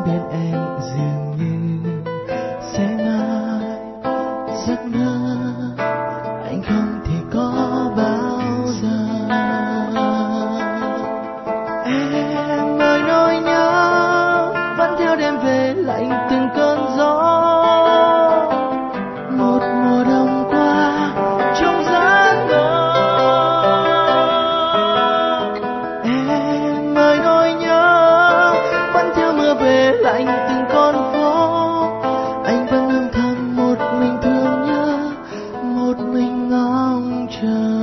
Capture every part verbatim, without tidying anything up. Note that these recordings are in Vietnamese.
bên em dường như sẽ mãi giấc mơ anh không thể có bao giờ. Em ơi nỗi nhớ vẫn theo đêm về lạnh từng cơn gió. Một mùa đông qua trong giấc mơ. Em ơi nỗi nhớ vẫn theo mưa về lạnh từng con phố. Anh vẫn âm thầm một mình thương nhớ, một mình ngóng chờ.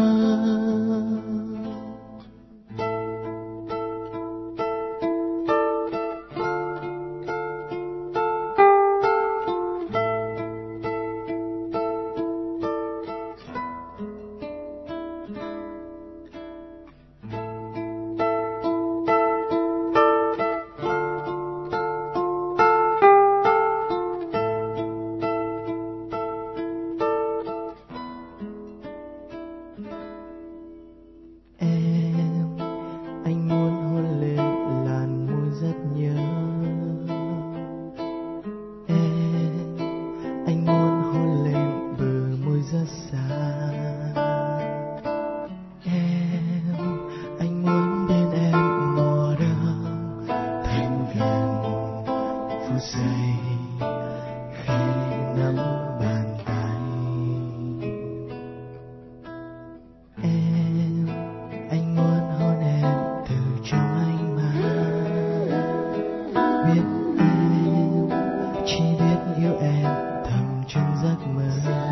Em, anh muốn hôn lên làn môi rất nhớ. Em, anh muốn hôn lên bờ môi rất xa. Em, anh muốn bên em mùa đông thành gần phút giây khi nắm bàn tay. Em, anh muốn hôn em từ trong ánh mắt. Biết em, chỉ biết yêu em thầm trong giấc mơ.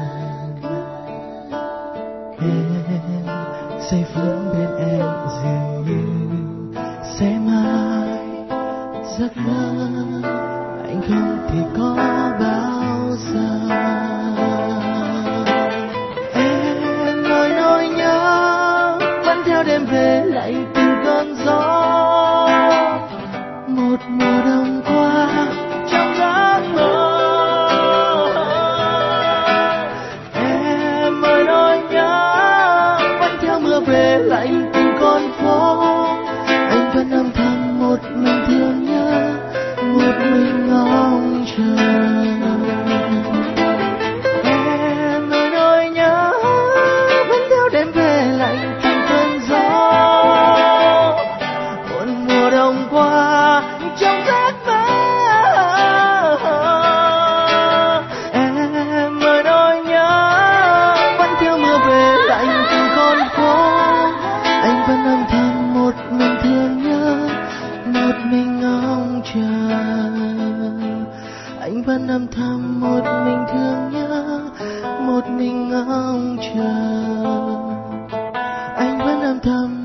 Em, giây phút bên em dường như sẽ mãi giấc mơ anh không thể có bao giờ. Em ơi nỗi nhớ vẫn theo đêm về lạnh từng cơn gió. Một mùa đông qua trong giấc mơ. Em ơi nỗi nhớ vẫn theo mưa về lạnh từng con phố. Anh vẫn âm thầm một mình thương nhớ, một mình ngóng chờ. Em ơi nỗi nhớ vẫn theo đêm về lạnh từng cơn gió. Một mùa đông qua trong giấc mơ. Em ơi nỗi nhớ vẫn theo mưa về lạnh từng con phố. Anh vẫn âm thầm một mình thương nhớ, một mình ngóng chờ. Anh vẫn âm thầm một mình thương nhớ, một mình ngóng chờ. Anh vẫn âm thầm